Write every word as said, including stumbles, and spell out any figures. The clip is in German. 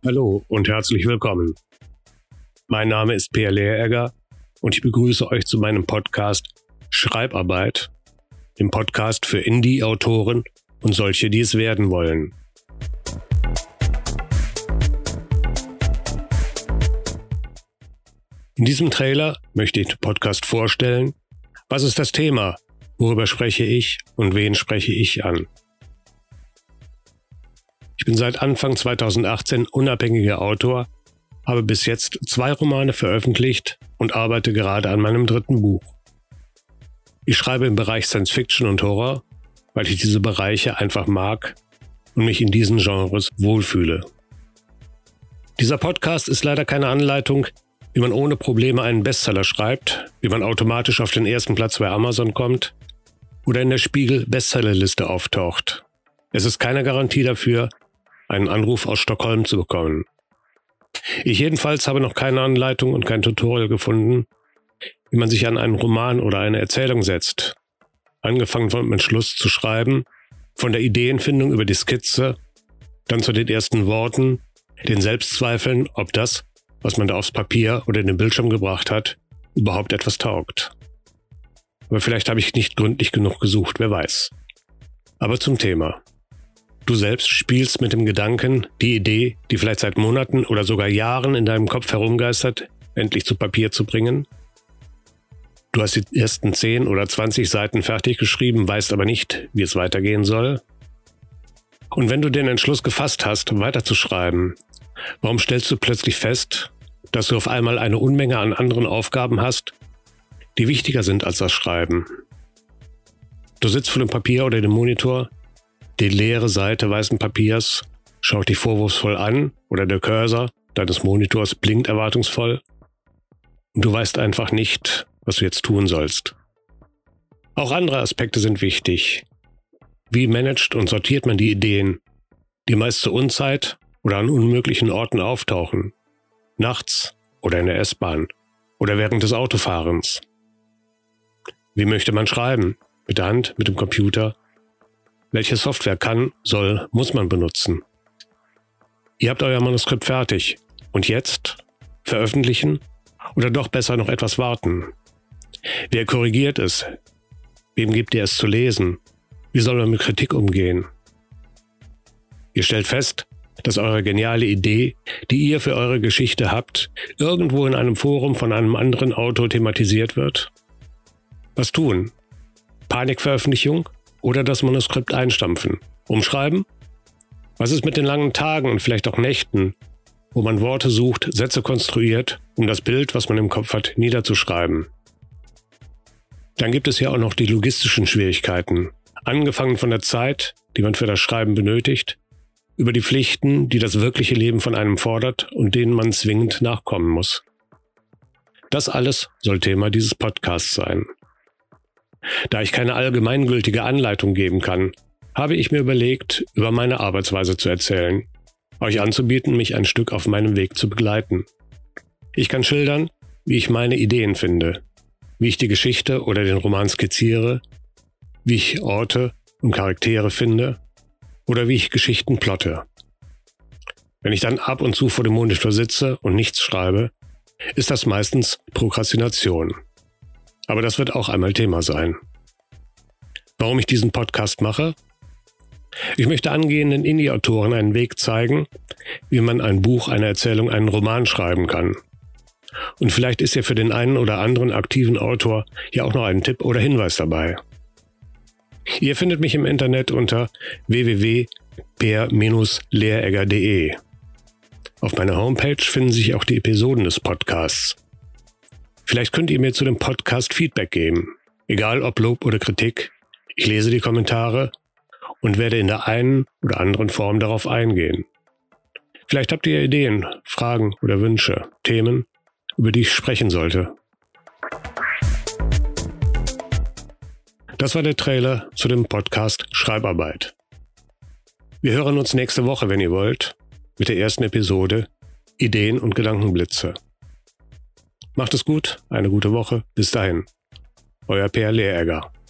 Hallo und herzlich willkommen. Mein Name ist Peer Lehregger und ich begrüße euch zu meinem Podcast Schreibarbeit, dem Podcast für Indie-Autoren und solche, die es werden wollen. In diesem Trailer möchte ich den Podcast vorstellen. Was ist das Thema? Worüber spreche ich und wen spreche ich an? Ich bin seit Anfang zweitausendachtzehn unabhängiger Autor, habe bis jetzt zwei Romane veröffentlicht und arbeite gerade an meinem dritten Buch. Ich schreibe im Bereich Science Fiction und Horror, weil ich diese Bereiche einfach mag und mich in diesen Genres wohlfühle. Dieser Podcast ist leider keine Anleitung, wie man ohne Probleme einen Bestseller schreibt, wie man automatisch auf den ersten Platz bei Amazon kommt oder in der Spiegel-Bestsellerliste auftaucht. Es ist keine Garantie dafür, einen Anruf aus Stockholm zu bekommen. Ich jedenfalls habe noch keine Anleitung und kein Tutorial gefunden, wie man sich an einen Roman oder eine Erzählung setzt. Angefangen vom Entschluss zu schreiben, von der Ideenfindung über die Skizze, dann zu den ersten Worten, den Selbstzweifeln, ob das, was man da aufs Papier oder den Bildschirm gebracht hat, überhaupt etwas taugt. Aber vielleicht habe ich nicht gründlich genug gesucht, wer weiß. Aber zum Thema. Du selbst spielst mit dem Gedanken, die Idee, die vielleicht seit Monaten oder sogar Jahren in deinem Kopf herumgeistert, endlich zu Papier zu bringen. Du hast die ersten zehn oder zwanzig Seiten fertig geschrieben, weißt aber nicht, wie es weitergehen soll. Und wenn du den Entschluss gefasst hast, weiterzuschreiben, warum stellst du plötzlich fest, dass du auf einmal eine Unmenge an anderen Aufgaben hast, die wichtiger sind als das Schreiben? Du sitzt vor dem Papier oder dem Monitor, die leere Seite weißen Papiers schaut dich vorwurfsvoll an oder der Cursor deines Monitors blinkt erwartungsvoll und du weißt einfach nicht, was du jetzt tun sollst. Auch andere Aspekte sind wichtig. Wie managt und sortiert man die Ideen, die meist zur Unzeit oder an unmöglichen Orten auftauchen? Nachts oder in der S-Bahn oder während des Autofahrens? Wie möchte man schreiben? Mit der Hand, mit dem Computer? Welche Software kann, soll, muss man benutzen? Ihr habt euer Manuskript fertig. Und jetzt? Veröffentlichen? Oder doch besser noch etwas warten? Wer korrigiert es? Wem gebt ihr es zu lesen? Wie soll man mit Kritik umgehen? Ihr stellt fest, dass eure geniale Idee, die ihr für eure Geschichte habt, irgendwo in einem Forum von einem anderen Autor thematisiert wird? Was tun? Panikveröffentlichung oder das Manuskript einstampfen? Umschreiben? Was ist mit den langen Tagen und vielleicht auch Nächten, wo man Worte sucht, Sätze konstruiert, um das Bild, was man im Kopf hat, niederzuschreiben? Dann gibt es ja auch noch die logistischen Schwierigkeiten, angefangen von der Zeit, die man für das Schreiben benötigt, über die Pflichten, die das wirkliche Leben von einem fordert und denen man zwingend nachkommen muss. Das alles soll Thema dieses Podcasts sein. Da ich keine allgemeingültige Anleitung geben kann, habe ich mir überlegt, über meine Arbeitsweise zu erzählen, euch anzubieten, mich ein Stück auf meinem Weg zu begleiten. Ich kann schildern, wie ich meine Ideen finde, wie ich die Geschichte oder den Roman skizziere, wie ich Orte und Charaktere finde oder wie ich Geschichten plotte. Wenn ich dann ab und zu vor dem Monitor sitze und nichts schreibe, ist das meistens Prokrastination. Aber das wird auch einmal Thema sein. Warum ich diesen Podcast mache? Ich möchte angehenden Indie-Autoren einen Weg zeigen, wie man ein Buch, eine Erzählung, einen Roman schreiben kann. Und vielleicht ist ja für den einen oder anderen aktiven Autor ja auch noch ein Tipp oder Hinweis dabei. Ihr findet mich im Internet unter w w w punkt peer Bindestrich lehregger punkt de. Auf meiner Homepage finden sich auch die Episoden des Podcasts. Vielleicht könnt ihr mir zu dem Podcast Feedback geben, egal ob Lob oder Kritik. Ich lese die Kommentare und werde in der einen oder anderen Form darauf eingehen. Vielleicht habt ihr Ideen, Fragen oder Wünsche, Themen, über die ich sprechen sollte. Das war der Trailer zu dem Podcast Schreibarbeit. Wir hören uns nächste Woche, wenn ihr wollt, mit der ersten Episode Ideen und Gedankenblitze. Macht es gut, eine gute Woche, bis dahin. Euer Peer Lehregger.